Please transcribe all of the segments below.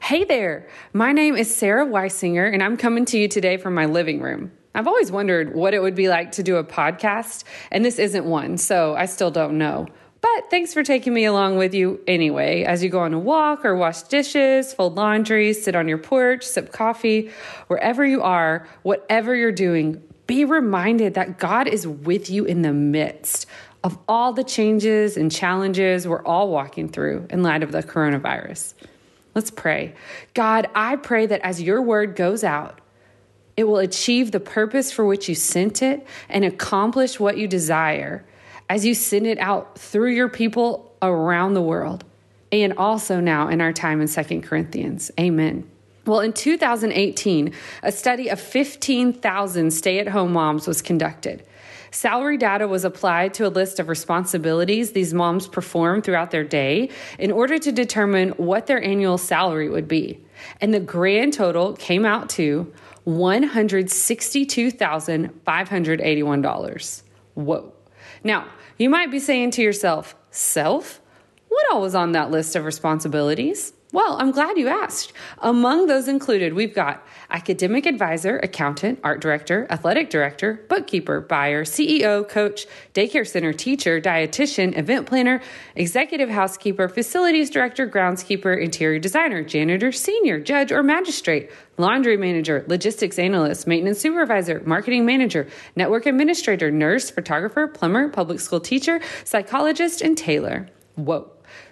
Hey there, my name is Sarah Weisinger, and I'm coming to you today from my living room. I've always wondered what it would be like to do a podcast, and this isn't one, so I still don't know. But thanks for taking me along with you anyway, as you go on a walk or wash dishes, fold laundry, sit on your porch, sip coffee, wherever you are, whatever you're doing, be reminded that God is with you in the midst of all the changes and challenges we're all walking through in light of the coronavirus. Let's pray. God, I pray that as your word goes out, it will achieve the purpose for which you sent it and accomplish what you desire as you send it out through your people around the world and also now in our time in 2 Corinthians. Amen. Well, in 2018, a study of 15,000 stay-at-home moms was conducted. Salary data was applied to a list of responsibilities these moms perform throughout their day in order to determine what their annual salary would be. And the grand total came out to $162,581. Whoa. Now, you might be saying to yourself, what all was on that list of responsibilities? Well, I'm glad you asked. Among those included, we've got academic advisor, accountant, art director, athletic director, bookkeeper, buyer, CEO, coach, daycare center teacher, dietitian, event planner, executive housekeeper, facilities director, groundskeeper, interior designer, janitor, senior, judge or magistrate, laundry manager, logistics analyst, maintenance supervisor, marketing manager, network administrator, nurse, photographer, plumber, public school teacher, psychologist, and tailor. Whoa.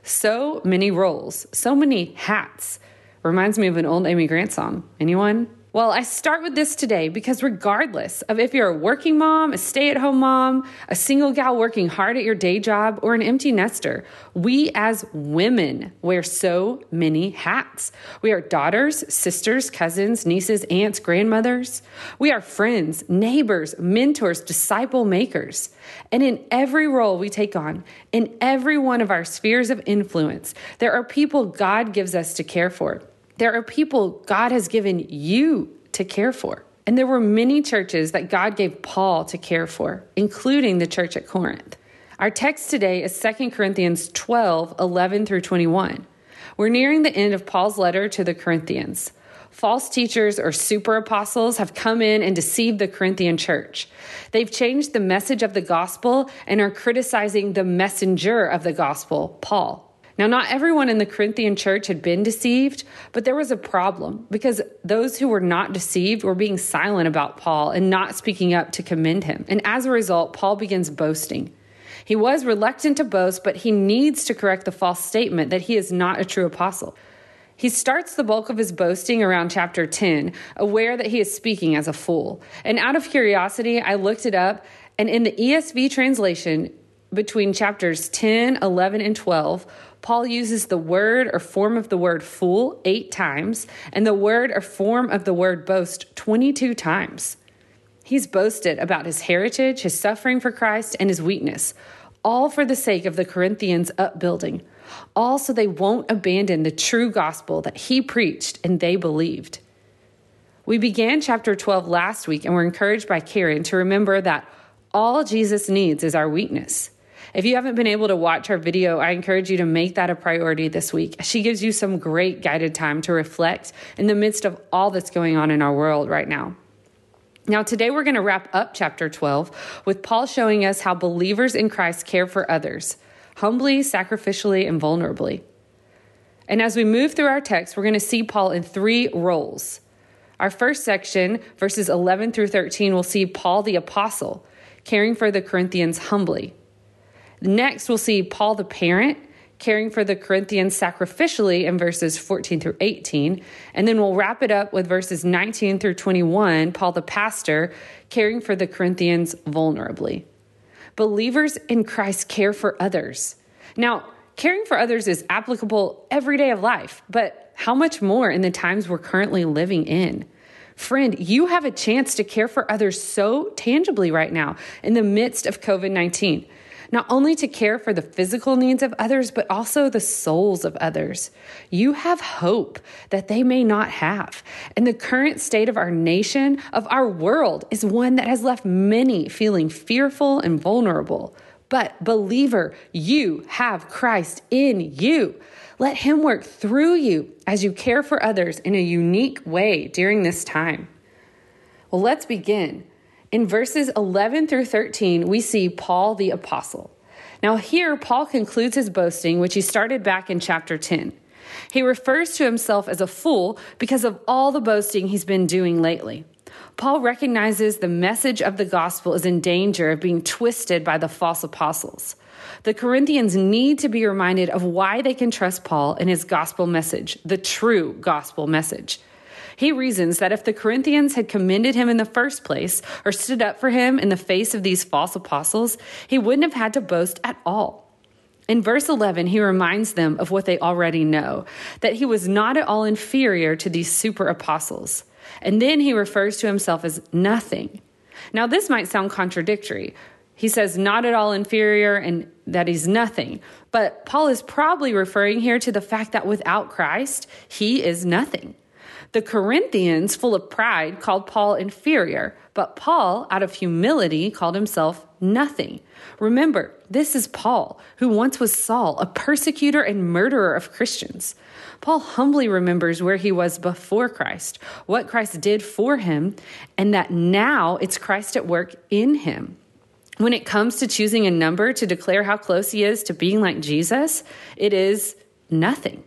So many roles, so many hats. Reminds me of an old Amy Grant song. Anyone? Well, I start with this today because regardless of if you're a working mom, a stay-at-home mom, a single gal working hard at your day job, or an empty nester, we as women wear so many hats. We are daughters, sisters, cousins, nieces, aunts, grandmothers. We are friends, neighbors, mentors, disciple makers. And in every role we take on, in every one of our spheres of influence, there are people God gives us to care for. There are people God has given you to care for. And there were many churches that God gave Paul to care for, including the church at Corinth. Our text today is 2 Corinthians 12, 11 through 21. We're nearing the end of Paul's letter to the Corinthians. False teachers or super apostles have come in and deceived the Corinthian church. They've changed the message of the gospel and are criticizing the messenger of the gospel, Paul. Now, not everyone in the Corinthian church had been deceived, but there was a problem because those who were not deceived were being silent about Paul and not speaking up to commend him. And as a result, Paul begins boasting. He was reluctant to boast, but he needs to correct the false statement that he is not a true apostle. He starts the bulk of his boasting around chapter 10, aware that he is speaking as a fool. And out of curiosity, I looked it up, and in the ESV translation, between chapters 10, 11, and 12, Paul uses the word or form of the word fool 8 times and the word or form of the word boast 22 times. He's boasted about his heritage, his suffering for Christ, and his weakness, all for the sake of the Corinthians' upbuilding, all so they won't abandon the true gospel that he preached and they believed. We began chapter 12 last week and were encouraged by Karen to remember that all Jesus needs is our weakness. If you haven't been able to watch our video, I encourage you to make that a priority this week. She gives you some great guided time to reflect in the midst of all that's going on in our world right now. Now, today we're going to wrap up chapter 12 with Paul showing us how believers in Christ care for others, humbly, sacrificially, and vulnerably. And as we move through our text, we're going to see Paul in 3 roles. Our first section, verses 11 through 13, will see Paul the apostle, caring for the Corinthians humbly. Next, we'll see Paul the parent, caring for the Corinthians sacrificially in verses 14 through 18. And then we'll wrap it up with verses 19 through 21, Paul the pastor, caring for the Corinthians vulnerably. Believers in Christ care for others. Now, caring for others is applicable every day of life, but how much more in the times we're currently living in? Friend, you have a chance to care for others so tangibly right now in the midst of COVID-19. Not only to care for the physical needs of others, but also the souls of others. You have hope that they may not have. And the current state of our nation, of our world, is one that has left many feeling fearful and vulnerable. But believer, you have Christ in you. Let him work through you as you care for others in a unique way during this time. Well, let's begin. In verses 11 through 13, we see Paul the apostle. Now here, Paul concludes his boasting, which he started back in chapter 10. He refers to himself as a fool because of all the boasting he's been doing lately. Paul recognizes the message of the gospel is in danger of being twisted by the false apostles. The Corinthians need to be reminded of why they can trust Paul and his gospel message, the true gospel message. He reasons that if the Corinthians had commended him in the first place or stood up for him in the face of these false apostles, he wouldn't have had to boast at all. In verse 11, he reminds them of what they already know, that he was not at all inferior to these super apostles. And then he refers to himself as nothing. Now, this might sound contradictory. He says not at all inferior and that he's nothing. But Paul is probably referring here to the fact that without Christ, he is nothing. The Corinthians, full of pride, called Paul inferior, but Paul, out of humility, called himself nothing. Remember, this is Paul, who once was Saul, a persecutor and murderer of Christians. Paul humbly remembers where he was before Christ, what Christ did for him, and that now it's Christ at work in him. When it comes to choosing a number to declare how close he is to being like Jesus, it is nothing.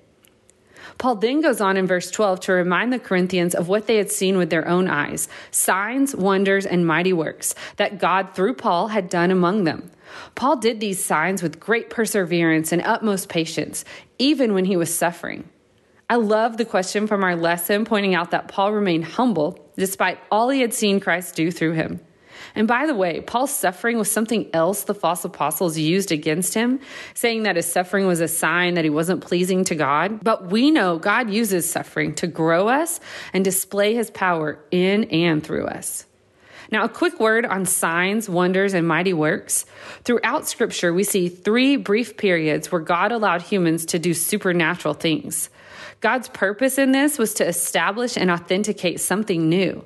Paul then goes on in verse 12 to remind the Corinthians of what they had seen with their own eyes, signs, wonders, and mighty works that God, through Paul, had done among them. Paul did these signs with great perseverance and utmost patience, even when he was suffering. I love the question from our lesson pointing out that Paul remained humble despite all he had seen Christ do through him. And by the way, Paul's suffering was something else the false apostles used against him, saying that his suffering was a sign that he wasn't pleasing to God. But we know God uses suffering to grow us and display his power in and through us. Now, a quick word on signs, wonders, and mighty works. Throughout Scripture, we see 3 brief periods where God allowed humans to do supernatural things. God's purpose in this was to establish and authenticate something new.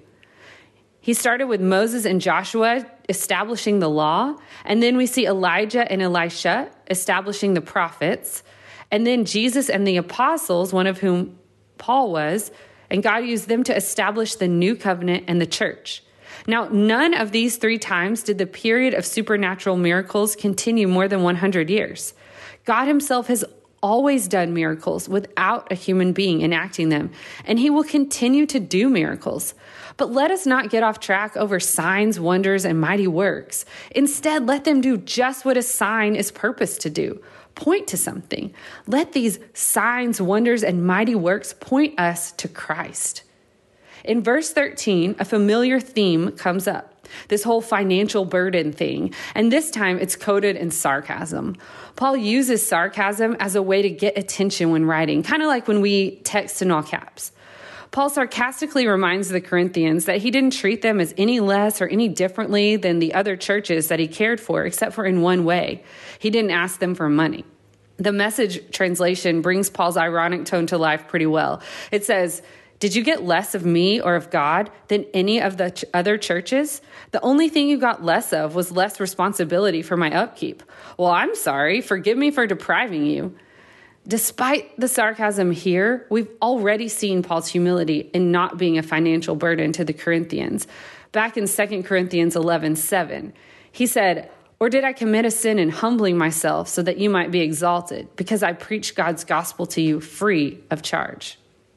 He started with Moses and Joshua establishing the law, and then we see Elijah and Elisha establishing the prophets, and then Jesus and the apostles, one of whom Paul was, and God used them to establish the new covenant and the church. Now, none of these 3 times did the period of supernatural miracles continue more than 100 years. God himself has always done miracles without a human being enacting them, and he will continue to do miracles. But let us not get off track over signs, wonders, and mighty works. Instead, let them do just what a sign is purposed to do. Point to something. Let these signs, wonders, and mighty works point us to Christ. In verse 13, a familiar theme comes up. This whole financial burden thing. And this time it's coded in sarcasm. Paul uses sarcasm as a way to get attention when writing, kind of like when we text in all caps. Paul sarcastically reminds the Corinthians that he didn't treat them as any less or any differently than the other churches that he cared for, except for in one way. He didn't ask them for money. The Message translation brings Paul's ironic tone to life pretty well. It says, "Did you get less of me or of God than any of the other churches? The only thing you got less of was less responsibility for my upkeep. Well, I'm sorry. Forgive me for depriving you." Despite the sarcasm here, we've already seen Paul's humility in not being a financial burden to the Corinthians. Back in 2 Corinthians 11:7, he said, "Or did I commit a sin in humbling myself so that you might be exalted, because I preached God's gospel to you free of charge?"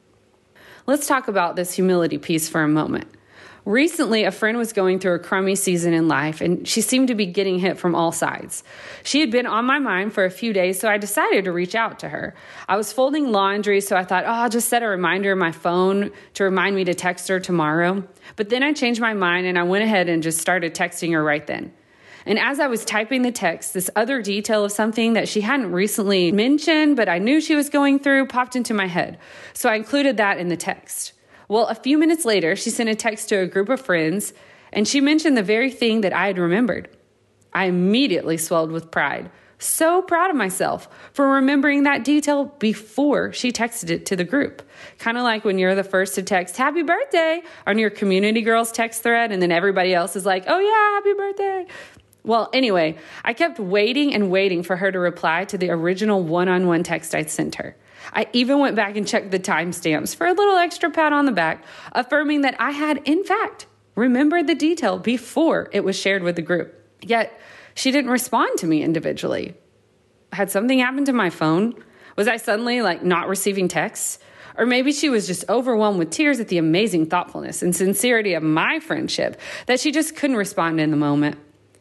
Let's talk about this humility piece for a moment. Recently, a friend was going through a crummy season in life, and she seemed to be getting hit from all sides. She had been on my mind for a few days, so I decided to reach out to her. I was folding laundry, so I thought, I'll just set a reminder in my phone to remind me to text her tomorrow. But then I changed my mind, and I went ahead and just started texting her right then. And as I was typing the text, this other detail of something that she hadn't recently mentioned, but I knew she was going through, popped into my head. So I included that in the text. Well, a few minutes later, she sent a text to a group of friends, and she mentioned the very thing that I had remembered. I immediately swelled with pride. So proud of myself for remembering that detail before she texted it to the group. Kind of like when you're the first to text "Happy birthday" on your community girls text thread, and then everybody else is like, "Oh yeah, happy birthday." Well, anyway, I kept waiting and waiting for her to reply to the original one-on-one text I'd sent her. I even went back and checked the timestamps for a little extra pat on the back, affirming that I had, in fact, remembered the detail before it was shared with the group. Yet, she didn't respond to me individually. Had something happened to my phone? Was I suddenly not receiving texts? Or maybe she was just overwhelmed with tears at the amazing thoughtfulness and sincerity of my friendship that she just couldn't respond in the moment.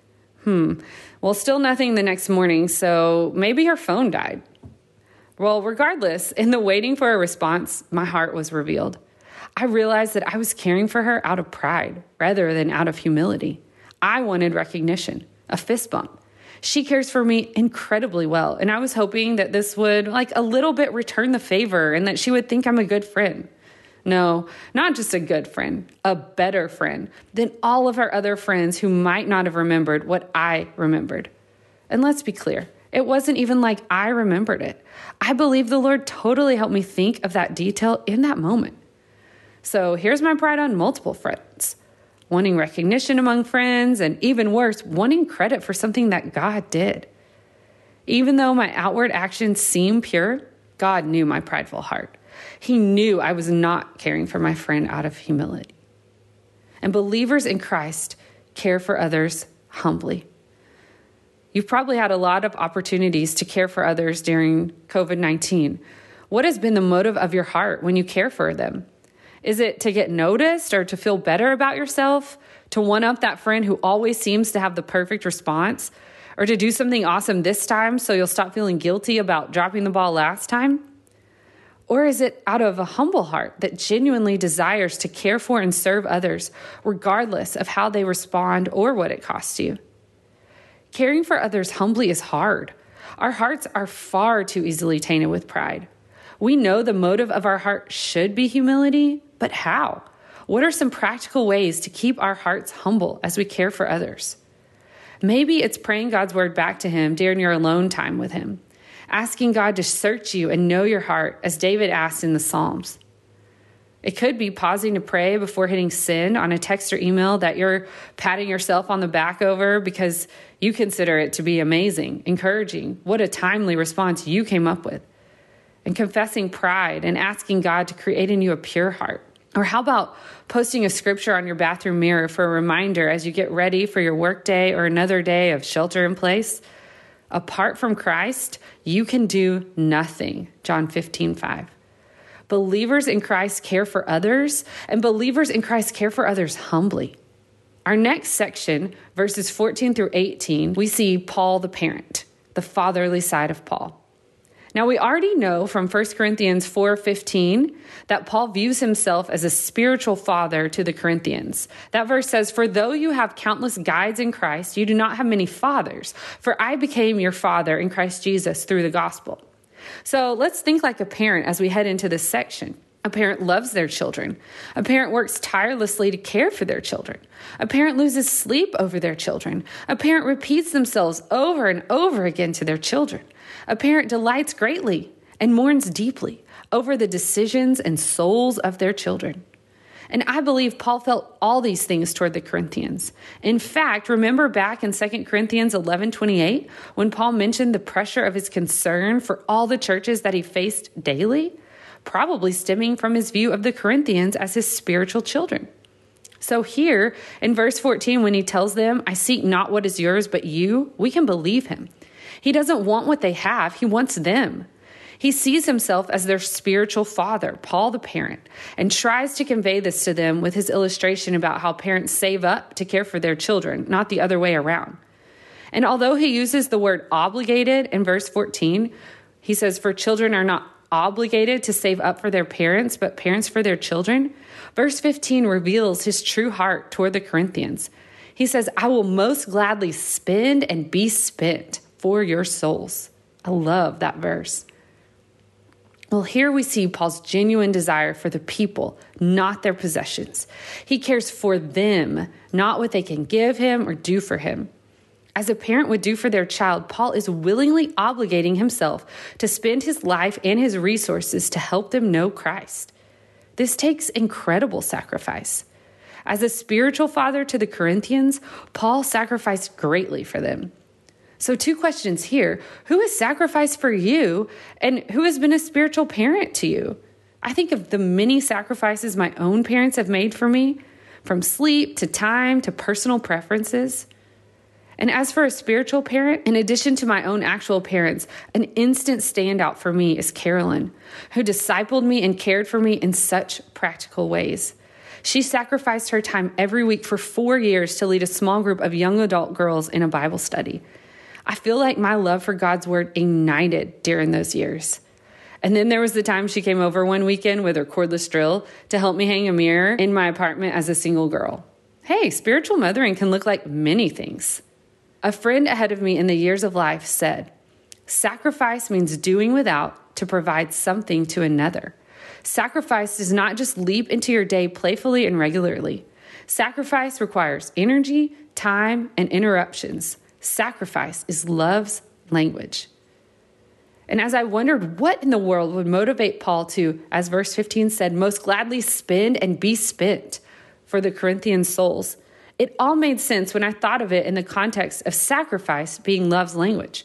Well, still nothing the next morning, so maybe her phone died. Well, regardless, in the waiting for a response, my heart was revealed. I realized that I was caring for her out of pride rather than out of humility. I wanted recognition, a fist bump. She cares for me incredibly well, and I was hoping that this would, a little bit return the favor and that she would think I'm a good friend. No, not just a good friend, a better friend than all of our other friends who might not have remembered what I remembered. And let's be clear, it wasn't even like I remembered it. I believe the Lord totally helped me think of that detail in that moment. So here's my pride on multiple fronts. Wanting recognition among friends, and even worse, wanting credit for something that God did. Even though my outward actions seem pure, God knew my prideful heart. He knew I was not caring for my friend out of humility. And believers in Christ care for others humbly. You've probably had a lot of opportunities to care for others during COVID-19. What has been the motive of your heart when you care for them? Is it to get noticed or to feel better about yourself? To one-up that friend who always seems to have the perfect response? Or to do something awesome this time so you'll stop feeling guilty about dropping the ball last time? Or is it out of a humble heart that genuinely desires to care for and serve others, regardless of how they respond or what it costs you? Caring for others humbly is hard. Our hearts are far too easily tainted with pride. We know the motive of our heart should be humility, but how? What are some practical ways to keep our hearts humble as we care for others? Maybe it's praying God's word back to him during your alone time with him, asking God to search you and know your heart, as David asked in the Psalms. It could be pausing to pray before hitting send on a text or email that you're patting yourself on the back over because you consider it to be amazing, encouraging. What a timely response you came up with. And confessing pride and asking God to create in you a pure heart. Or how about posting a scripture on your bathroom mirror for a reminder as you get ready for your work day or another day of shelter in place? Apart from Christ, you can do nothing. John 15:5. Believers in Christ care for others, and believers in Christ care for others humbly. Our next section, verses 14 through 18, we see Paul the parent, the fatherly side of Paul. Now, we already know from 1 Corinthians 4:15 that Paul views himself as a spiritual father to the Corinthians. That verse says, "For though you have countless guides in Christ, you do not have many fathers. For I became your father in Christ Jesus through the gospel." So let's think like a parent as we head into this section. A parent loves their children. A parent works tirelessly to care for their children. A parent loses sleep over their children. A parent repeats themselves over and over again to their children. A parent delights greatly and mourns deeply over the decisions and souls of their children. And I believe Paul felt all these things toward the Corinthians. In fact, remember back in 2 Corinthians 11:28, when Paul mentioned the pressure of his concern for all the churches that he faced daily, probably stemming from his view of the Corinthians as his spiritual children. So here in verse 14, when he tells them, "I seek not what is yours, but you," we can believe him. He doesn't want what they have. He wants them. He sees himself as their spiritual father, Paul the parent, and tries to convey this to them with his illustration about how parents save up to care for their children, not the other way around. And although he uses the word obligated in verse 14, he says, "For children are not obligated to save up for their parents, but parents for their children." Verse 15 reveals his true heart toward the Corinthians. He says, "I will most gladly spend and be spent for your souls." I love that verse. Well, here we see Paul's genuine desire for the people, not their possessions. He cares for them, not what they can give him or do for him. As a parent would do for their child, Paul is willingly obligating himself to spend his life and his resources to help them know Christ. This takes incredible sacrifice. As a spiritual father to the Corinthians, Paul sacrificed greatly for them. So 2 questions here. Who has sacrificed for you, and who has been a spiritual parent to you? I think of the many sacrifices my own parents have made for me, from sleep to time to personal preferences. And as for a spiritual parent, in addition to my own actual parents, an instant standout for me is Carolyn, who discipled me and cared for me in such practical ways. She sacrificed her time every week for 4 years to lead a small group of young adult girls in a Bible study. I feel like my love for God's word ignited during those years. And then there was the time she came over one weekend with her cordless drill to help me hang a mirror in my apartment as a single girl. Hey, spiritual mothering can look like many things. A friend ahead of me in the years of life said, sacrifice means doing without to provide something to another. Sacrifice does not just leap into your day playfully and regularly. Sacrifice requires energy, time, and interruptions. Sacrifice is love's language. And as I wondered what in the world would motivate Paul to, as verse 15 said, most gladly spend and be spent for the Corinthian souls, it all made sense when I thought of it in the context of sacrifice being love's language.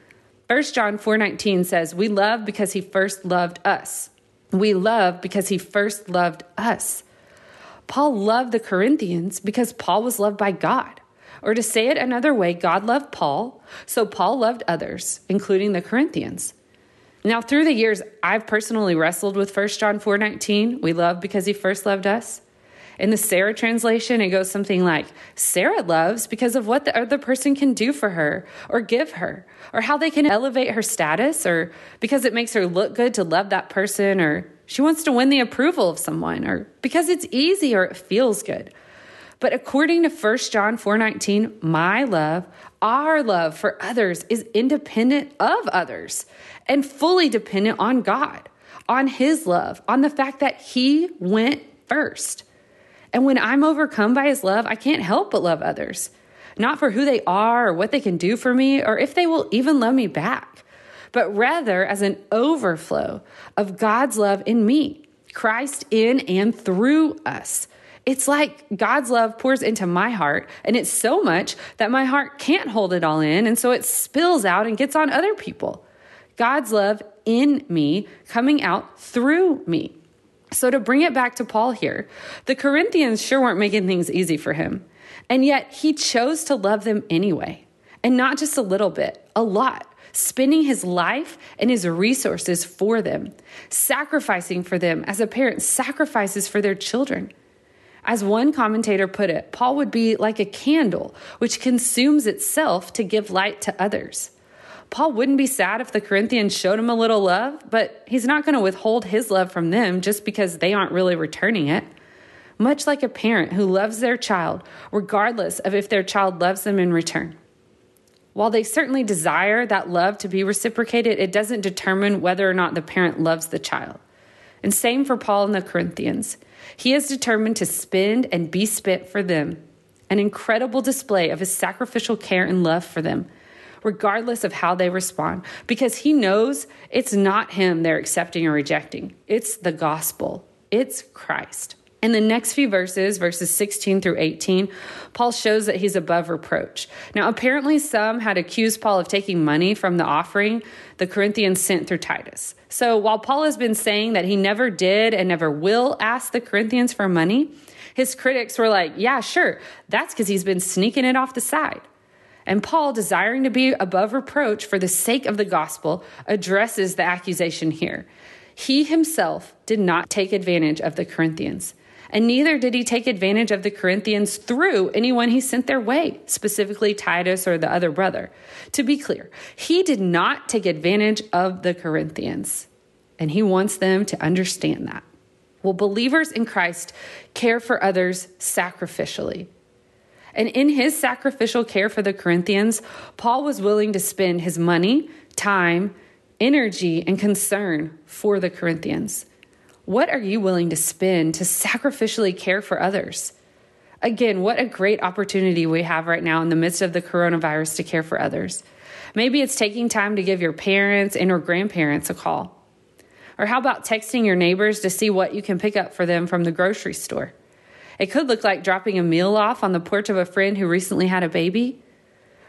1 John 4:19 says, we love because he first loved us. We love because he first loved us. Paul loved the Corinthians because Paul was loved by God. Or to say it another way, God loved Paul, so Paul loved others, including the Corinthians. Now, through the years, I've personally wrestled with 1 John 4:19, we love because he first loved us. In the Sarah translation, it goes something like, Sarah loves because of what the other person can do for her or give her, or how they can elevate her status, or because it makes her look good to love that person, or she wants to win the approval of someone, or because it's easy or it feels good. But according to 1 John 4:19, my love, our love for others is independent of others and fully dependent on God, on his love, on the fact that he went first. And when I'm overcome by his love, I can't help but love others, not for who they are or what they can do for me or if they will even love me back, but rather as an overflow of God's love in me, Christ in and through us. It's like God's love pours into my heart, and it's so much that my heart can't hold it all in, and so it spills out and gets on other people. God's love in me coming out through me. So to bring it back to Paul here, the Corinthians sure weren't making things easy for him, and yet he chose to love them anyway, and not just a little bit, a lot. Spending his life and his resources for them, sacrificing for them as a parent sacrifices for their children. As one commentator put it, Paul would be like a candle which consumes itself to give light to others. Paul wouldn't be sad if the Corinthians showed him a little love, but he's not going to withhold his love from them just because they aren't really returning it. Much like a parent who loves their child, regardless of if their child loves them in return. While they certainly desire that love to be reciprocated, it doesn't determine whether or not the parent loves the child. And same for Paul and the Corinthians. He is determined to spend and be spent for them, an incredible display of his sacrificial care and love for them, regardless of how they respond, because he knows it's not him they're accepting or rejecting. It's the gospel. It's Christ. In the next few verses 16 through 18, Paul shows that he's above reproach. Now, apparently some had accused Paul of taking money from the offering the Corinthians sent through Titus. So while Paul has been saying that he never did and never will ask the Corinthians for money, his critics were like, yeah, sure, that's because he's been sneaking it off the side. And Paul, desiring to be above reproach for the sake of the gospel, addresses the accusation here. He himself did not take advantage of the Corinthians. And neither did he take advantage of the Corinthians through anyone he sent their way, specifically Titus or the other brother. To be clear, he did not take advantage of the Corinthians, and he wants them to understand that. Well, believers in Christ care for others sacrificially. And in his sacrificial care for the Corinthians, Paul was willing to spend his money, time, energy, and concern for the Corinthians. What are you willing to spend to sacrificially care for others? Again, what a great opportunity we have right now in the midst of the coronavirus to care for others. Maybe it's taking time to give your parents and or grandparents a call. Or how about texting your neighbors to see what you can pick up for them from the grocery store? It could look like dropping a meal off on the porch of a friend who recently had a baby.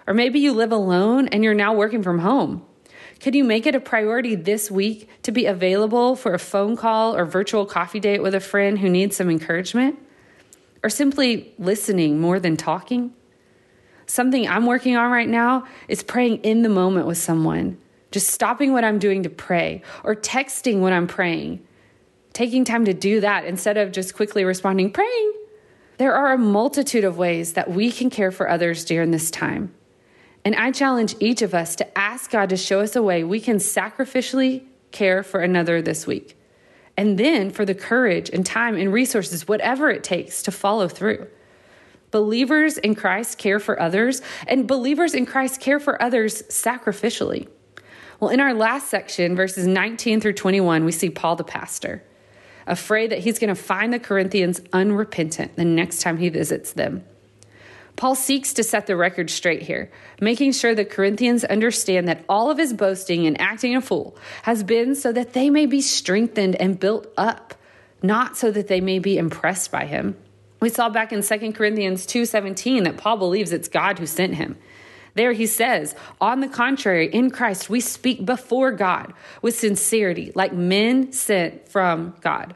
Or maybe you live alone and you're now working from home. Could you make it a priority this week to be available for a phone call or virtual coffee date with a friend who needs some encouragement? Or simply listening more than talking? Something I'm working on right now is praying in the moment with someone, just stopping what I'm doing to pray, or texting when I'm praying, taking time to do that instead of just quickly responding, praying. There are a multitude of ways that we can care for others during this time. And I challenge each of us to ask God to show us a way we can sacrificially care for another this week. And then for the courage and time and resources, whatever it takes to follow through. Believers in Christ care for others, and believers in Christ care for others sacrificially. Well, in our last section, verses 19 through 21, we see Paul the pastor, afraid that he's going to find the Corinthians unrepentant the next time he visits them. Paul seeks to set the record straight here, making sure the Corinthians understand that all of his boasting and acting a fool has been so that they may be strengthened and built up, not so that they may be impressed by him. We saw back in 2 Corinthians 2:17 that Paul believes it's God who sent him. There he says, on the contrary, in Christ, we speak before God with sincerity, like men sent from God.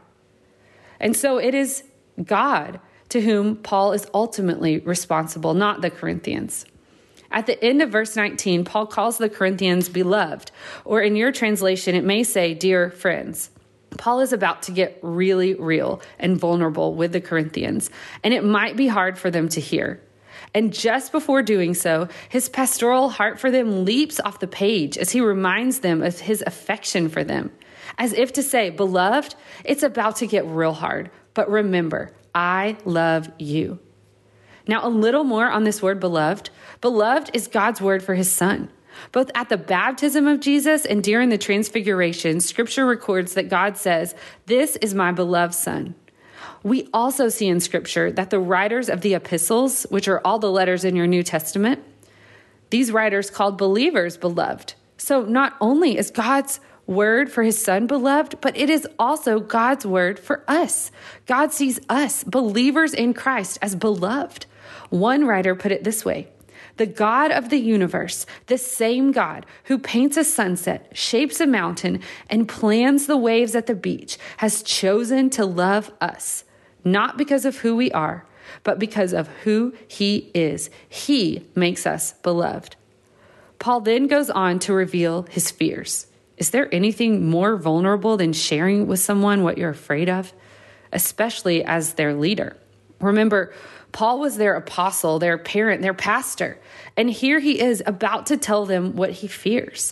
And so it is God to whom Paul is ultimately responsible, not the Corinthians. At the end of verse 19, Paul calls the Corinthians beloved, or in your translation, it may say, dear friends. Paul is about to get really real and vulnerable with the Corinthians, and it might be hard for them to hear. And just before doing so, his pastoral heart for them leaps off the page as he reminds them of his affection for them, as if to say, beloved, it's about to get real hard, but remember, I love you. Now, a little more on this word beloved. Beloved is God's word for his son. Both at the baptism of Jesus and during the transfiguration, scripture records that God says, this is my beloved son. We also see in scripture that the writers of the epistles, which are all the letters in your New Testament, these writers called believers beloved. So not only is God's word for his son beloved, but it is also God's word for us. God sees us, believers in Christ, as beloved. One writer put it this way: the God of the universe, the same God who paints a sunset, shapes a mountain, and plans the waves at the beach, has chosen to love us, not because of who we are, but because of who he is. He makes us beloved. Paul then goes on to reveal his fears. Is there anything more vulnerable than sharing with someone what you're afraid of, especially as their leader? Remember, Paul was their apostle, their parent, their pastor, and here he is about to tell them what he fears.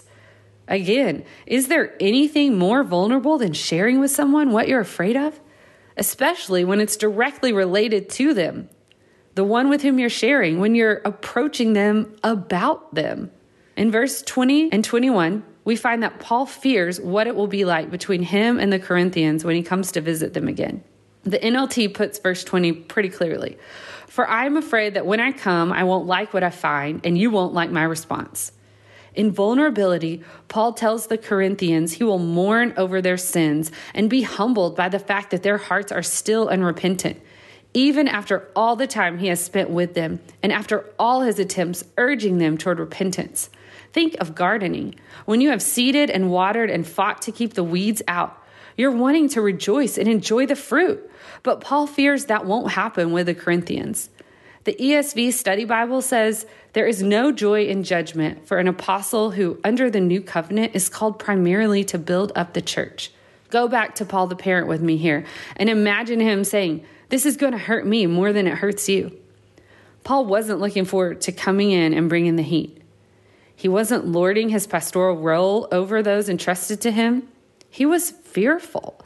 Again, is there anything more vulnerable than sharing with someone what you're afraid of, especially when it's directly related to them, the one with whom you're sharing, when you're approaching them about them? In verse 20 and 21, we find that Paul fears what it will be like between him and the Corinthians when he comes to visit them again. The NLT puts verse 20 pretty clearly. For I am afraid that when I come, I won't like what I find, and you won't like my response. In vulnerability, Paul tells the Corinthians he will mourn over their sins and be humbled by the fact that their hearts are still unrepentant, even after all the time he has spent with them and after all his attempts urging them toward repentance. Think of gardening. When you have seeded and watered and fought to keep the weeds out, you're wanting to rejoice and enjoy the fruit. But Paul fears that won't happen with the Corinthians. The ESV Study Bible says, there is no joy in judgment for an apostle who, under the new covenant, is called primarily to build up the church. Go back to Paul the parent with me here and imagine him saying, this is going to hurt me more than it hurts you. Paul wasn't looking forward to coming in and bringing the heat. He wasn't lording his pastoral role over those entrusted to him. He was fearful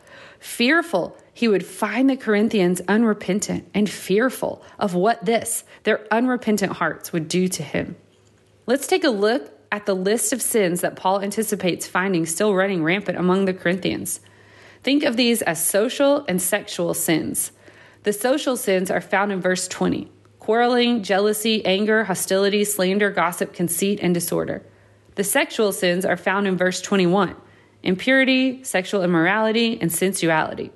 he would find the Corinthians unrepentant and fearful of what their unrepentant hearts, would do to him. Let's take a look at the list of sins that Paul anticipates finding still running rampant among the Corinthians. Think of these as social and sexual sins. The social sins are found in verse 20. Quarreling, jealousy, anger, hostility, slander, gossip, conceit, and disorder. The sexual sins are found in verse 21. Impurity, sexual immorality, and sensuality.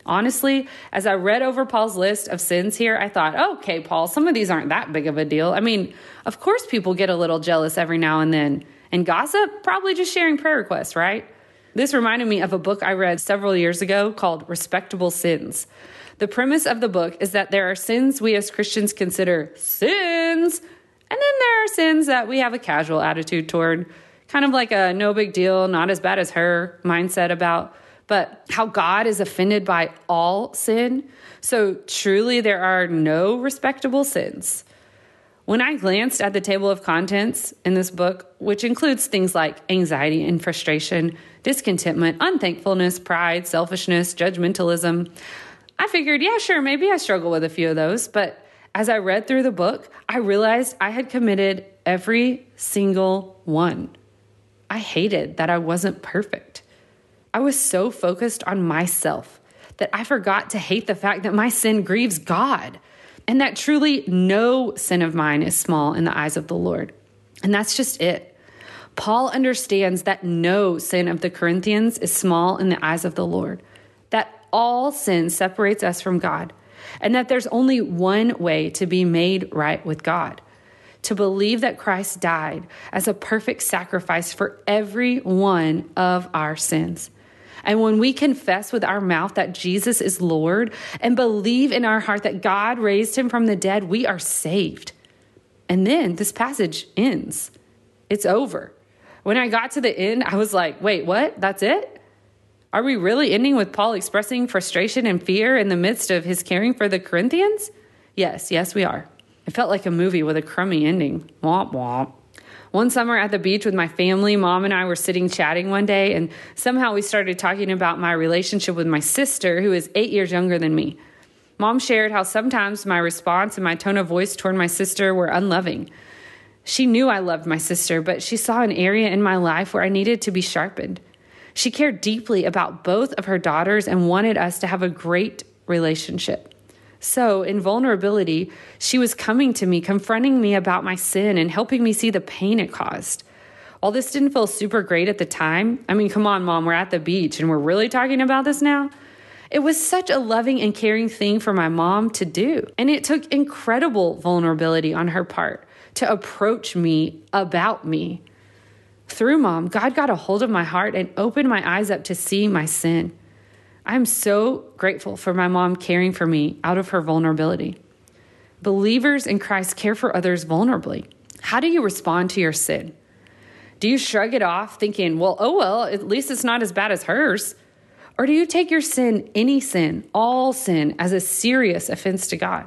Honestly, as I read over Paul's list of sins here, I thought, okay, Paul, some of these aren't that big of a deal. I mean, of course people get a little jealous every now and then. And gossip, probably just sharing prayer requests, right? This reminded me of a book I read several years ago called Respectable Sins. The premise of the book is that there are sins we as Christians consider sins, and then there are sins that we have a casual attitude toward, kind of like a no big deal, not as bad as her mindset about, but how God is offended by all sin. So truly there are no respectable sins. When I glanced at the table of contents in this book, which includes things like anxiety and frustration, discontentment, unthankfulness, pride, selfishness, judgmentalism, I figured, yeah, sure, maybe I struggle with a few of those. But as I read through the book, I realized I had committed every single one. I hated that I wasn't perfect. I was so focused on myself that I forgot to hate the fact that my sin grieves God, and that truly no sin of mine is small in the eyes of the Lord. And that's just it. Paul understands that no sin of the Corinthians is small in the eyes of the Lord, that all sin separates us from God, and that there's only one way to be made right with God: to believe that Christ died as a perfect sacrifice for every one of our sins. And when we confess with our mouth that Jesus is Lord and believe in our heart that God raised him from the dead, we are saved. And then this passage ends. It's over. When I got to the end, I was like, wait, what? That's it? Are we really ending with Paul expressing frustration and fear in the midst of his caring for the Corinthians? Yes, we are. It felt like a movie with a crummy ending. Womp womp. One summer at the beach with my family, Mom and I were sitting chatting one day, and somehow we started talking about my relationship with my sister, who is 8 years younger than me. Mom shared how sometimes my response and my tone of voice toward my sister were unloving. She knew I loved my sister, but she saw an area in my life where I needed to be sharpened. She cared deeply about both of her daughters and wanted us to have a great relationship. So, in vulnerability, she was coming to me, confronting me about my sin and helping me see the pain it caused. While this didn't feel super great at the time, I mean, come on, Mom, we're at the beach and we're really talking about this now? It was such a loving and caring thing for my mom to do. And it took incredible vulnerability on her part to approach me about me. Through Mom, God got a hold of my heart and opened my eyes up to see my sin. I'm so grateful for my mom caring for me out of her vulnerability. Believers in Christ care for others vulnerably. How do you respond to your sin? Do you shrug it off thinking, well, at least it's not as bad as hers? Or do you take your sin, any sin, all sin, as a serious offense to God?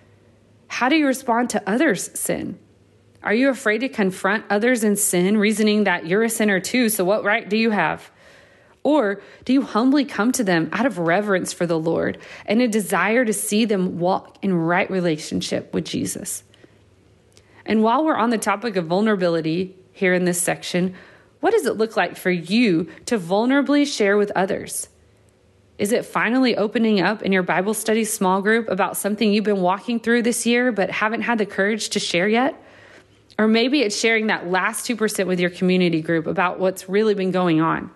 How do you respond to others' sin? Are you afraid to confront others in sin, reasoning that you're a sinner too, so what right do you have? Or do you humbly come to them out of reverence for the Lord and a desire to see them walk in right relationship with Jesus? And while we're on the topic of vulnerability here in this section, what does it look like for you to vulnerably share with others? Is it finally opening up in your Bible study small group about something you've been walking through this year but haven't had the courage to share yet? Or maybe it's sharing that last 2% with your community group about what's really been going on.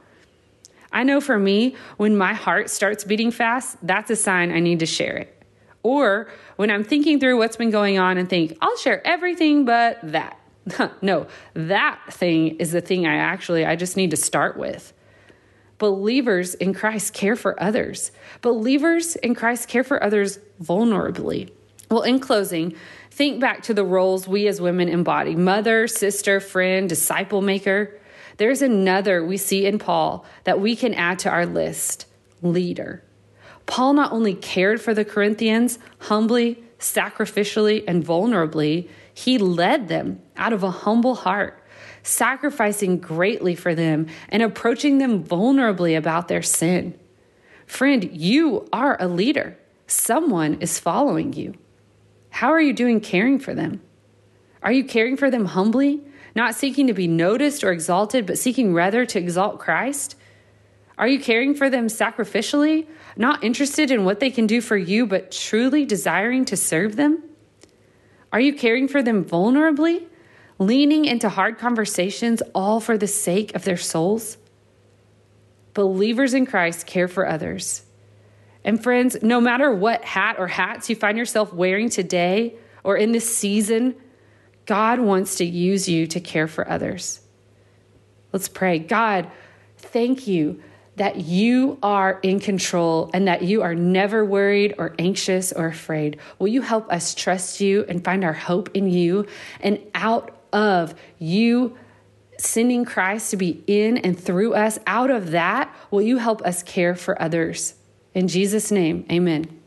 I know for me, when my heart starts beating fast, that's a sign I need to share it. Or when I'm thinking through what's been going on and think, I'll share everything but that. No, that thing is the thing I just need to start with. Believers in Christ care for others. Believers in Christ care for others vulnerably. Well, in closing, think back to the roles we as women embody: mother, sister, friend, disciple maker. There's another we see in Paul that we can add to our list: leader. Paul not only cared for the Corinthians humbly, sacrificially, and vulnerably, he led them out of a humble heart, sacrificing greatly for them and approaching them vulnerably about their sin. Friend, you are a leader. Someone is following you. How are you doing caring for them? Are you caring for them humbly, not seeking to be noticed or exalted, but seeking rather to exalt Christ? Are you caring for them sacrificially, not interested in what they can do for you, but truly desiring to serve them? Are you caring for them vulnerably, leaning into hard conversations, all for the sake of their souls? Believers in Christ care for others. And friends, no matter what hat or hats you find yourself wearing today or in this season, God wants to use you to care for others. Let's pray. God, thank you that you are in control and that you are never worried or anxious or afraid. Will you help us trust you and find our hope in you? And out of you sending Christ to be in and through us, out of that, will you help us care for others? In Jesus' name, amen.